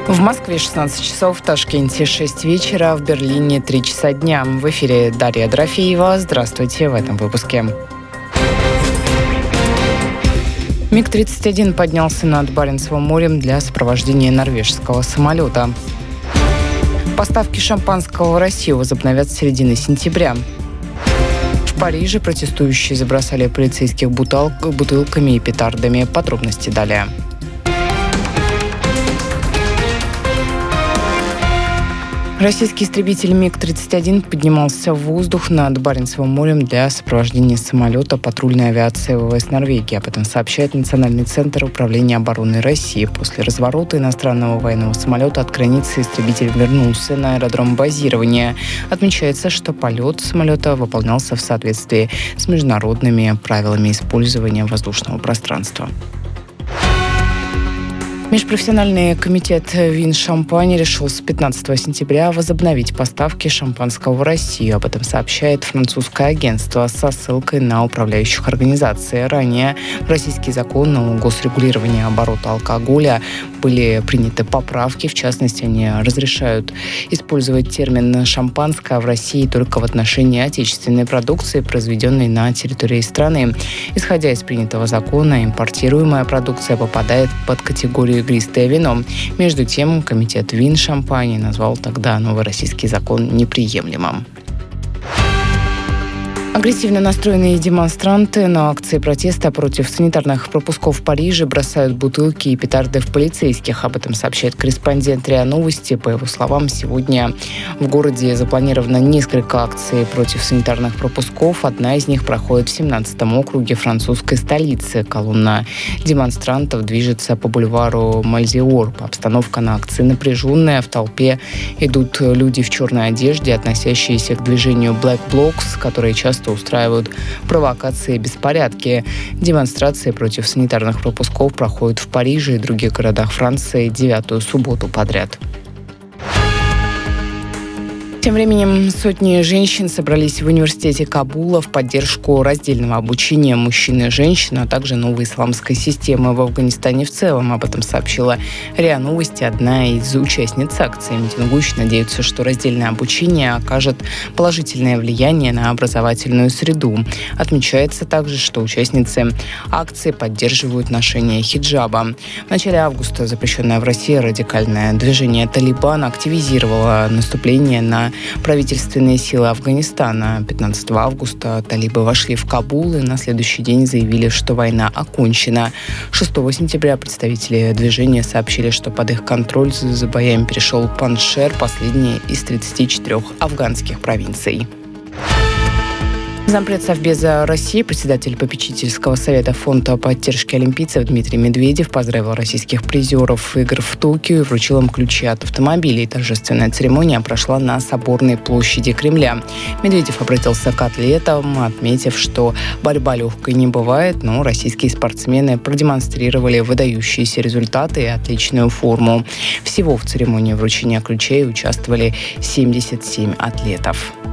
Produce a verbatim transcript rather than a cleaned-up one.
В Москве шестнадцать часов, в Ташкенте шесть вечера, в Берлине три часа дня. В эфире Дарья Дорофеева. Здравствуйте в этом выпуске. миг тридцать один поднялся над Баренцевым морем для сопровождения норвежского самолета. Поставки шампанского в Россию возобновят с середины сентября. В Париже протестующие забросали полицейских бутыл... бутылками и петардами. Подробности далее. Российский истребитель миг тридцать один поднимался в воздух над Баренцевым морем для сопровождения самолета патрульной авиации ВВС Норвегии. Об этом сообщает Национальный центр управления обороны России. После разворота иностранного военного самолета от границы истребитель вернулся на аэродром базирования. Отмечается, что полет самолета выполнялся в соответствии с международными правилами использования воздушного пространства. Межпрофессиональный комитет вин «Шампань» решил с пятнадцатого сентября возобновить поставки шампанского в Россию. Об этом сообщает французское агентство со ссылкой на управляющих организаций. Ранее в российский закон о госрегулировании оборота алкоголя были приняты поправки. В частности, они разрешают использовать термин «шампанское» в России только в отношении отечественной продукции, произведенной на территории страны. Исходя из принятого закона, импортируемая продукция попадает под категорию игристое вино. Между тем, комитет вин «Шампань» назвал тогда новый российский закон неприемлемым. Агрессивно настроенные демонстранты на акции протеста против санитарных пропусков в Париже бросают бутылки и петарды в полицейских. Об этом сообщает корреспондент РИА Новости. По его словам, сегодня в городе запланировано несколько акций против санитарных пропусков. Одна из них проходит в семнадцатом округе французской столицы. Колонна демонстрантов движется по бульвару Мальзиор. Обстановка на акции напряженная. В толпе идут люди в черной одежде, относящиеся к движению Black Blocs, которые часто устраивают провокации и беспорядки. Демонстрации против санитарных пропусков проходят в Париже и других городах Франции девятую субботу подряд. Тем временем сотни женщин собрались в университете Кабула в поддержку раздельного обучения мужчин и женщин, а также новой исламской системы в Афганистане в целом. Об этом сообщила РИА Новости, одна из участниц акции. Митингующие надеются, что раздельное обучение окажет положительное влияние на образовательную среду. Отмечается также, что участницы акции поддерживают ношение хиджаба. В начале августа запрещенное в России радикальное движение «Талибан» активизировало наступление на правительственные силы Афганистана. пятнадцатого августа талибы вошли в Кабул и на следующий день заявили, что война окончена. шестого сентября представители движения сообщили, что под их контроль за боями перешел Паншер, последняя из тридцати четырёх афганских провинций. Зампред Совбеза России, председатель попечительского совета фонда поддержки олимпийцев Дмитрий Медведев поздравил российских призеров игр в Токио и вручил им ключи от автомобилей. Торжественная церемония прошла на Соборной площади Кремля. Медведев обратился к атлетам, отметив, что борьба легкой не бывает, но российские спортсмены продемонстрировали выдающиеся результаты и отличную форму. Всего в церемонии вручения ключей участвовали семьдесят семь атлетов.